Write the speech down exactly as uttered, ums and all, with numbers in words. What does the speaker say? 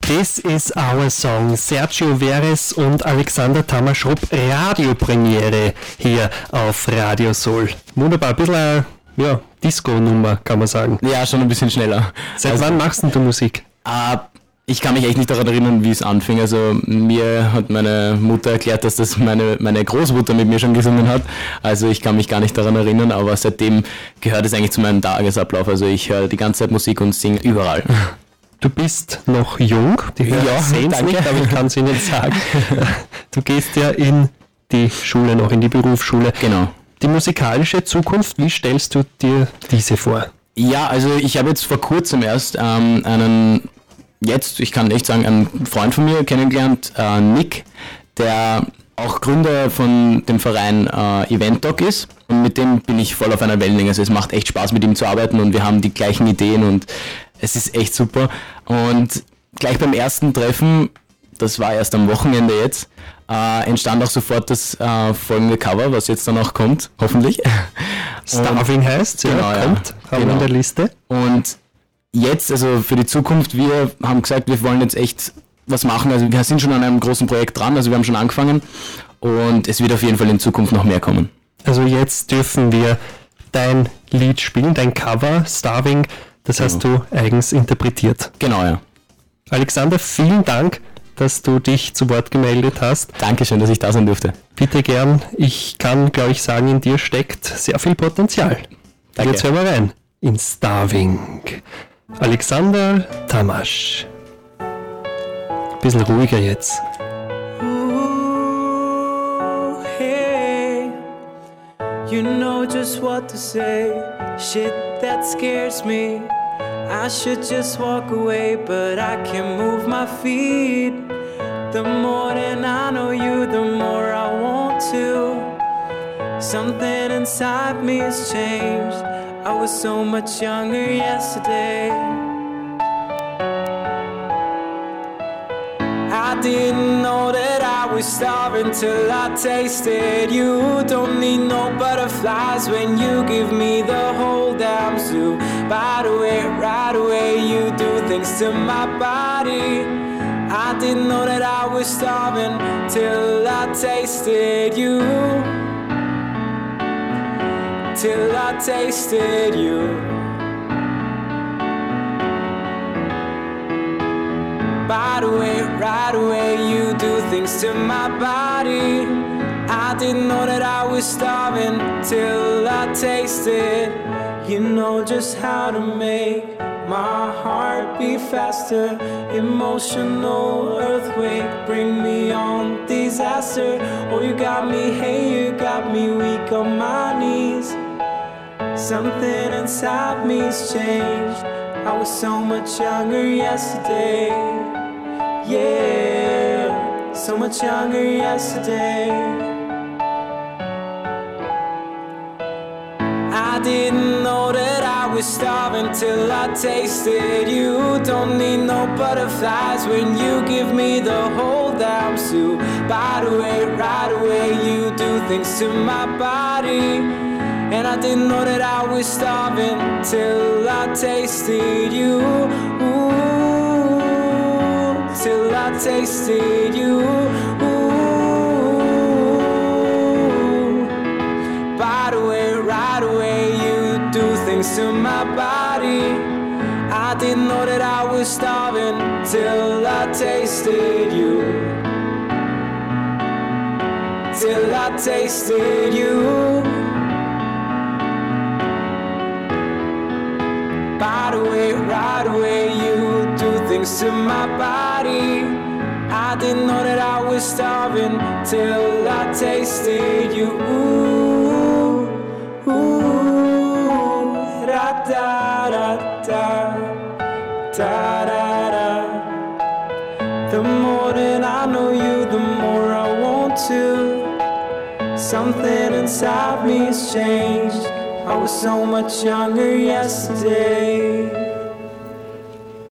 This is our song. Sergio Veres und Alexander Tamas-Rupp, Radiopremiere hier auf Radio Soul. Wunderbar, ein bisschen eine ja, Disco-Nummer, kann man sagen. Ja, schon ein bisschen schneller. Seit also, wann machst denn du Musik? Äh, ich kann mich echt nicht daran erinnern, wie es anfing. Also mir hat meine Mutter erklärt, dass das meine, meine Großmutter mit mir schon gesungen hat. Also ich kann mich gar nicht daran erinnern, aber seitdem gehört es eigentlich zu meinem Tagesablauf. Also ich höre die ganze Zeit Musik und singe überall. Du bist noch jung, die Hörer ja, sehen es nicht, aber ich kann es Ihnen sagen. Du gehst ja in die Schule noch, in die Berufsschule. Genau. Die musikalische Zukunft, wie stellst du dir diese vor? Ja, also ich habe jetzt vor kurzem erst ähm, einen, jetzt, ich kann echt sagen, einen Freund von mir kennengelernt, äh, Nick, der auch Gründer von dem Verein äh, Event Doc ist. Und mit dem bin ich voll auf einer Wellenlänge. Also es macht echt Spaß, mit ihm zu arbeiten und wir haben die gleichen Ideen und es ist echt super. Und gleich beim ersten Treffen, das war erst am Wochenende jetzt, äh, entstand auch sofort das äh, folgende Cover, was jetzt dann auch kommt, hoffentlich. Starving heißt, ja, genau, kommt, ja, haben genau. wir in der Liste. Und jetzt, also für die Zukunft, wir haben gesagt, wir wollen jetzt echt was machen. Also wir sind schon an einem großen Projekt dran, also wir haben schon angefangen und es wird auf jeden Fall in Zukunft noch mehr kommen. Also jetzt dürfen wir dein Lied spielen, dein Cover, Starving, das hast Genau. du eigens interpretiert. Genau, ja. Alexander, vielen Dank, dass du dich zu Wort gemeldet hast. Dankeschön, dass ich da sein durfte. Bitte gern. Ich kann, glaube ich, sagen, in dir steckt sehr viel Potenzial. Danke. Jetzt hören wir rein in Starving. Alexander Tamas. Bisschen ruhiger jetzt. Ooh, hey, you know just what to say. Shit that scares me. I should just walk away, but I can't move my feet. The more that I know you, the more I want to. Something inside me has changed. I was so much younger yesterday. I didn't know that I was starving till I tasted you. Don't need no butterflies when you give me the whole damn zoo. By the way, right away you do things to my body. I didn't know that I was starving till I tasted you. Till I tasted you. By the way, right away you do things to my body. I didn't know that I was starving till I tasted. You know just how to make my heart beat faster. Emotional earthquake, bring me on disaster. Oh, you got me, hey, you got me weak on my knees. Something inside me's changed. I was so much younger yesterday. Yeah, so much younger yesterday. I didn't know that I was starving till I tasted you. Don't need no butterflies when you give me the whole damn zoo. By the way, right away you do things to my body. And I didn't know that I was starving till I tasted you. Ooh, till I tasted you. Ooh. By the way, right away you do things to my body. I didn't know that I was starving till I tasted you. Till I tasted you. By the way, right away you do things to my body. I didn't know that I was starving till I tasted you. Ooh, ooh, da da da da, da da da. The more that I know you, the more I want to. Something inside me has changed. I was so much younger yesterday.